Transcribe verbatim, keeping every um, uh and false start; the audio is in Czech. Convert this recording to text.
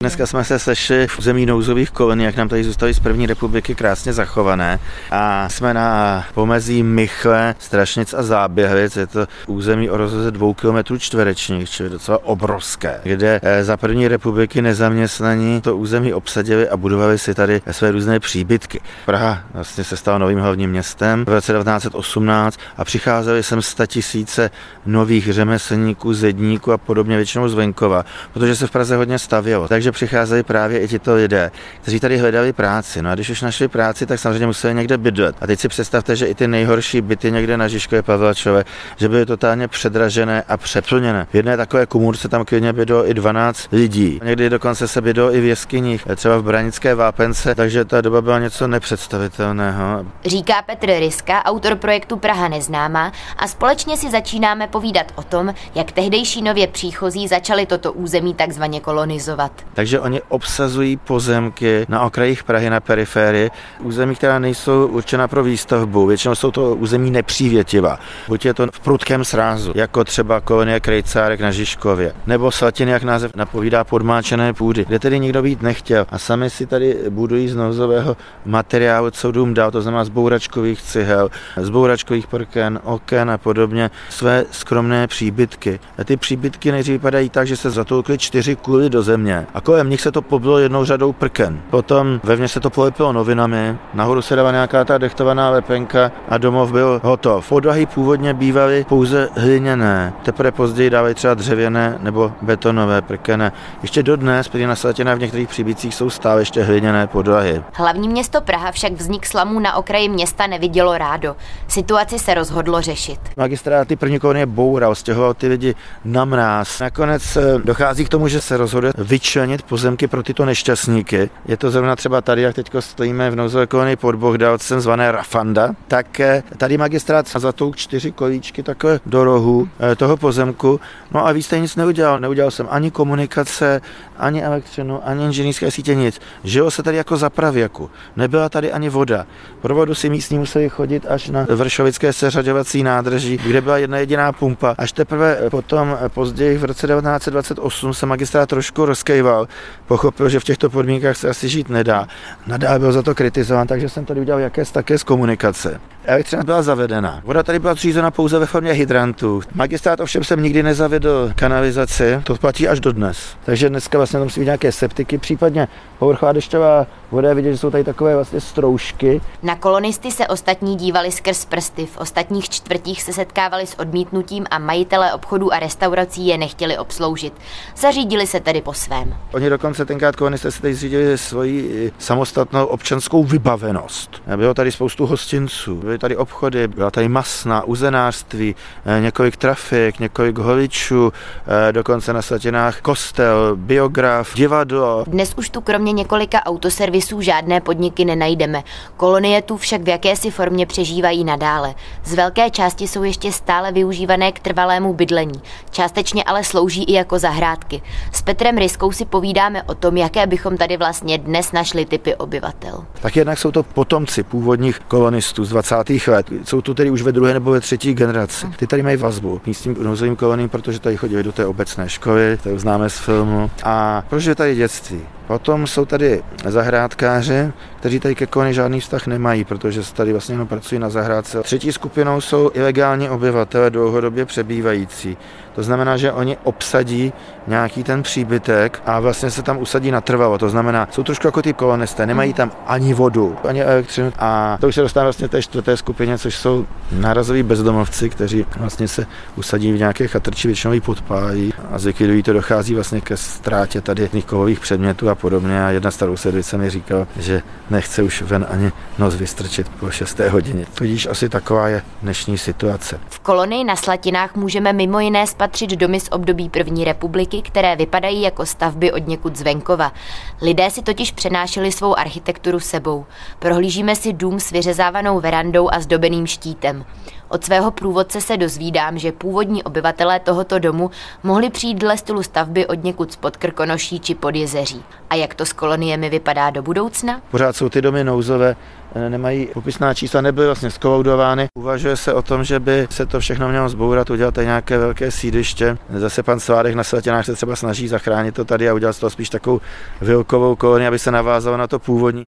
Dneska jsme se sešli v území nouzových kolonií, jak nám tady zůstaly z první republiky krásně zachované. A jsme na pomezí Michle, Strašnic a Záběhlic. Je to území o rozloze dvou kilometrů čtverečních, čili docela obrovské, kde za první republiky nezaměstnaní to území obsadili a budovali si tady své různé příbytky. Praha vlastně se stala novým hlavním městem v roce devatenáct set osmnáct a přicházeli sem statisíce nových řemeslníků, zedníků a podobně, většinou z venkova, protože se v Praze hodně stavělo. Takže přicházeli právě i tito lidé, kteří tady hledali práci. No a když už našli práci, tak samozřejmě museli někde bydlet. A teď si představte, že i ty nejhorší byty někde na Žižkově, Pavlačové, že byly totálně předražené a přeplněné. V jedné takové komůrce tam klidně bydlo i dvanáct lidí. Někdy dokonce se bydlo i v jeskyních, třeba v Branické Vápence, takže ta doba byla něco nepředstavitelného. Říká Petr Ryska, autor projektu Praha neznámá, a společně si začínáme povídat o tom, jak tehdejší nově příchozí začali toto území takzvaně kolonizovat. Takže oni obsazují pozemky na okrajích Prahy, na periferii, území, která nejsou určena pro výstavbu. Většinou jsou to území nepřívětivá. Buď je to v prudkém srázu, jako třeba kolonie Krejcárek na Žižkově, nebo Slatiny, jak název napovídá, podmáčené půdy, kde tedy nikdo být nechtěl. A sami si tady budují z nouzového materiálu, co dům dal, to znamená z bouračkových cihel, z bouračkových prken, oken a podobně, své skromné příbytky. A ty příbytky nejdřív vypadají tak, že se zatoukly čtyři kuly do země a kolem nich se to pobylo jednou řadou prken. Potom vevnitř se to polepilo novinami, nahoru se dala nějaká ta dechtovaná lepenka a domov byl hotov. Podlahy původně bývaly pouze hliněné, teprve později dávají třeba dřevěné nebo betonové prkené. Ještě dodnes, protože na Slatinách v některých příbytcích jsou stále ještě hliněné podlahy. Hlavní město Praha však vznik slamů na okraji města nevidělo rádo. Situaci se rozhodlo řešit. Magistrát ty první kolonie boural, stěhoval ty lidi na mráz. Nakonec dochází k tomu, že se rozhoduje vyčlenit pozemky pro tyto nešťastníky. Je to zrovna třeba tady, jak teď stojíme v nouzové kolonii pod Bohdalcem, zvané Rafanda, tak tady magistrát zatouk čtyři kolíčky takové do rohu toho pozemku. No a víc tady nic neudělal. Neudělal jsem ani komunikace, ani elektřinu, ani inženýrské sítě, nic. Žilo se tady jako za pravěku. Nebyla tady ani voda. Pro vodu si místní museli chodit až na vršovické seřaďovací nádrží, kde byla jedna jediná pumpa. Až teprve potom později v roce devatenáct set dvacet osm se magistrát trošku rozkejval. Pochopil, že v těchto podmínkách se asi žít nedá. Nadále byl za to kritizován, takže jsem tady udělal jakési také z komunikace. Elektřina byla zavedena. Voda tady byla zřízena pouze ve formě hydrantů. Magistrát ovšem jsem nikdy nezavedl kanalizaci, to platí až dodnes. Takže dneska vlastně tam jsou nějaké septiky, případně povrchová dešťová voda, je vidět, že jsou tady takové vlastně stroužky. Na kolonisty se ostatní dívali skrz prsty, v ostatních čtvrtích se setkávali s odmítnutím a majitelé obchodů a restaurací je nechtěli obsloužit. Zařídili se tedy po svém. Oni dokonce tenkrát kolonisté se tady zřídili svoji samostatnou občanskou vybavenost. Bylo tady spoustu hostinců, byly tady obchody, byla tady masna, uzenářství, několik trafik, několik holičů, dokonce na Slatinách kostel, biograf, divadlo. Dnes už tu kromě několika autoservisů žádné podniky nenajdeme. Kolonie tu však v jakési formě přežívají nadále. Z velké části jsou ještě stále využívané k trvalému bydlení. Částečně ale slouží i jako zahrádky. S Petrem Ryskou si povídáme o tom, jaké bychom tady vlastně dnes našli typy obyvatel. Tak jednak jsou to potomci původních kolonistů z dvacátých let. Jsou tu tedy už ve druhé nebo ve třetí generaci. Ty tady mají vazbu k místním nouzovým koloniím, protože tady chodili do té obecné školy, to známe z filmu, a prožili tady dětství. Potom jsou tady zahrádkáři, kteří tady ke kolonii žádný vztah nemají, protože se tady vlastně jenom pracují na zahrádce. Třetí skupinou jsou ilegální obyvatele dlouhodobě přebývající. To znamená, že oni obsadí nějaký ten příbytek a vlastně se tam usadí natrvalo. To znamená, jsou trošku jako ty kolonisté, nemají tam ani vodu, ani elektřinu. A to už se dostává vlastně té čtvrté skupině, což jsou nárazoví bezdomovci, kteří vlastně se usadí v nějaké chatrči, většinou ji podpálí a zlikvidují to, dochází vlastně ke ztrátě tady kovových předmětů a podobně. A jedna starou sedlice mi říkala, že nechce už ven ani nos vystrčit po šesté hodině. Tudíž asi taková je dnešní situace. V kolonii na Slatinách můžeme mimo jiné spatřit domy z období první republiky, které vypadají jako stavby od někud z venkova. Lidé si totiž přenášeli svou architekturu sebou. Prohlížíme si dům s vyřezávanou verandou a zdobeným štítem. Od svého průvodce se dozvídám, že původní obyvatelé tohoto domu mohli přijít dle stylu stavby od někud spod Krkonoší či Podjezeří. A jak to s koloniemi vypadá do budoucna? Pořád jsou ty domy nouzové, nemají popisná čísla, nebyly vlastně zkolaudovány. Uvažuje se o tom, že by se to všechno mělo zbourat, udělat tady nějaké velké sídliště. Zase pan Svádek na Slatěnách se třeba snaží zachránit to tady a udělat z toho spíš takovou vilkovou kolonii, aby se navázalo na to původní.